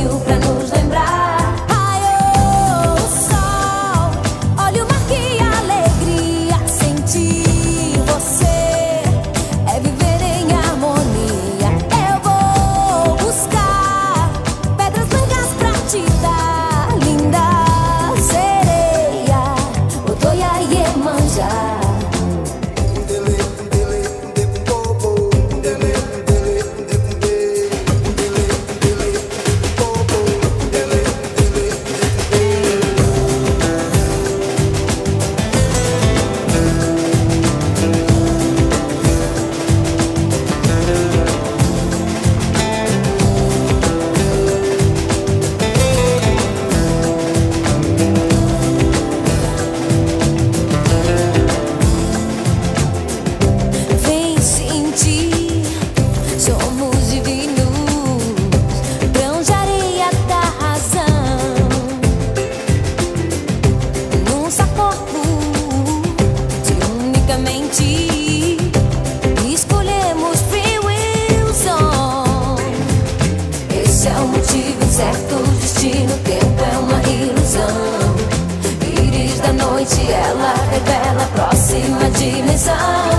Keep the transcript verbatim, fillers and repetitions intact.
sonho pra nos lembrar. Raiou o sol, olha o mar, que alegria. Sentir você é viver em harmonia. Eu vou buscar pedras brancas pra te dar, linda sereia, Otoia e Iemanjá. Somos divinos, grãos de areia da razão, num só corpo de unicamente escolhemos Free Wilson. Esse é o motivo certo, o destino, o tempo é uma ilusão. Íris da noite, ela revela a próxima dimensão.